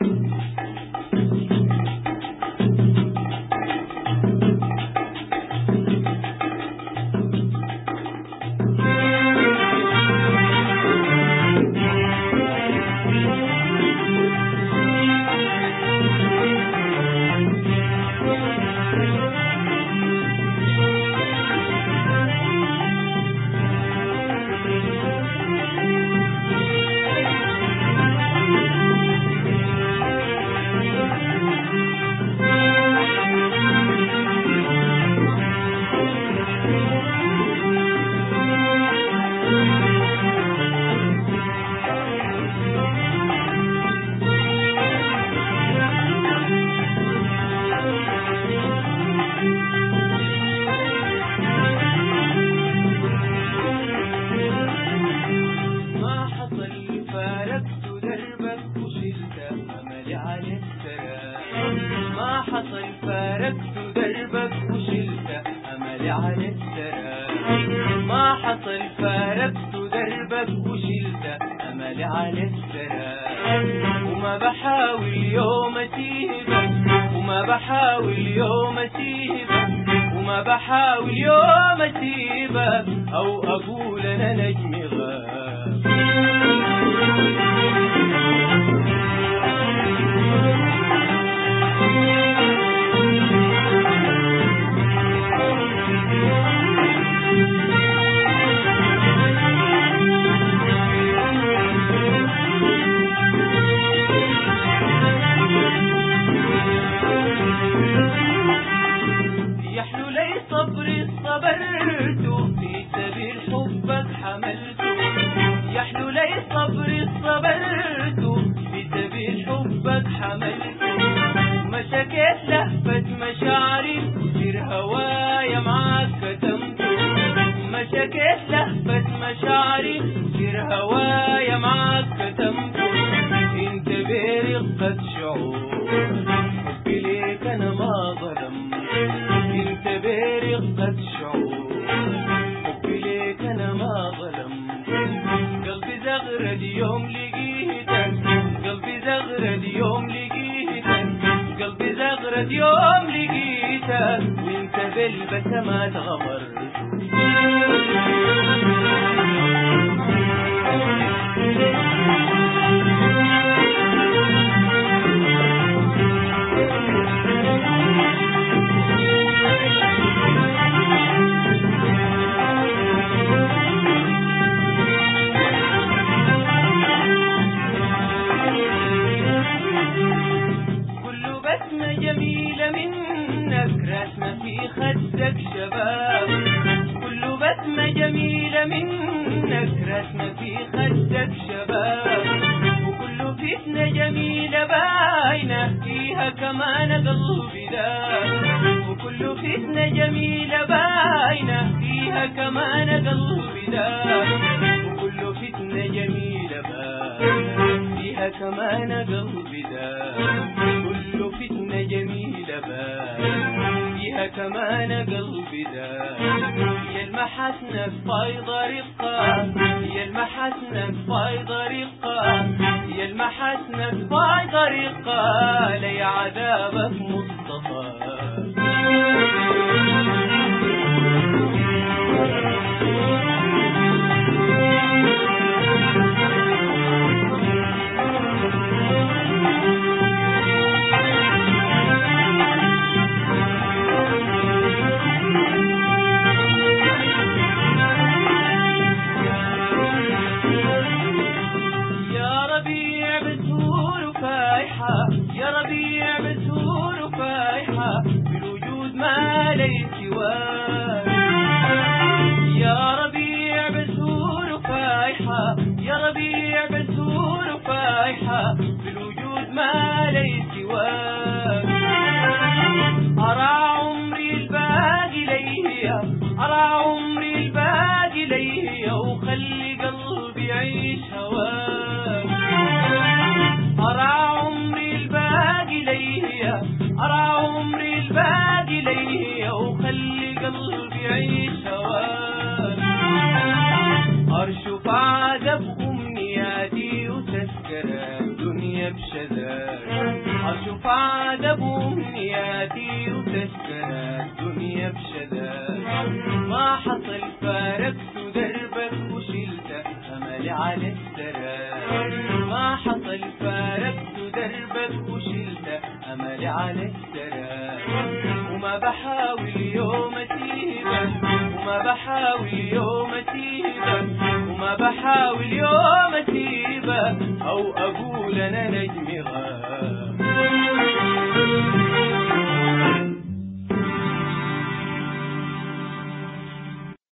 ما حصل فارقت دربك وشلت أملي على السراب. ما حصل فارقت دربك وشلت أملي على السراب. وما بحاول يوم أسيبك، وما بحاول يوم أسيبك، وما بحاول يوم أسيبك أو أقول أنا نجمي غاب. يحلو لي صبري صبرت في سبيل حبك حملت. يحلو لي صبري صبرت في سبيل حبك حملت. ما شكيت لهفة مشاعري وسير هوايا معاك كتمت. ما شكيت لهفة مشاعري وسير هوايا معاك كتمت. انت برقة شعور حبي ليك انا ما ظلمت. انت برقة شعور حبي ليك انا ما ظلمت. قلبي زغرد يوم لقيتك، قلبي زغرد يوم لقيتك، قلبي زغرد يوم لقيتك وانت بالبسمات غمرت. جميلة منك رسمة في خدك شباب. كل بسمة جميلة منك رسمة في خدك شباب. وكل فتنة جميلة باينة فيها كمان قلبي داب. وكل فتنة جميلة باينة فيها كمان قلبي داب. وكل فتنة جميلة باينة فيها كمان قلبي داب. كل فتنة جميلة باينة فيها كمان قلبي داب. يا المحسنك فايضة رقة، يا المحسنك فايضة رقة، يا المحسنك فايضة رقة لي عذابك مصطفى. يا ربيع بسهور وفايحة بالوجود ما لي سواك. أشوف عذاب أمنياتي وتسكن الدنيا بشذا. ما حصل فارقت دربك وشلت أملي على السراب. ما حصل فارقت دربك وشلت أملي على السراب. وما بحاول يوم أسيبك، وما بحاول يوم أسيبك، وما بحاول يوم أسيبك أو أقول أنا نجمي غاب.